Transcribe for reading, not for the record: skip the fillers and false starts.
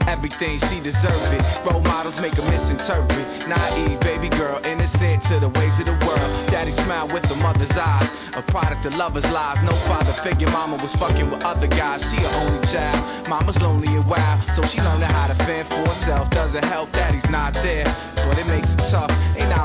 everything, she deserve it. Role models make her misinterpret. Naive, baby girl, innocent to the ways of the world. Daddy smiled with the mother's eyes, a product of lovers' lies. No father figure, mama was fucking with other guys. She an only child, mama's lonely and wild, so she learned how to fend for herself. Doesn't help that he's not there, but it makes it tough. Ain't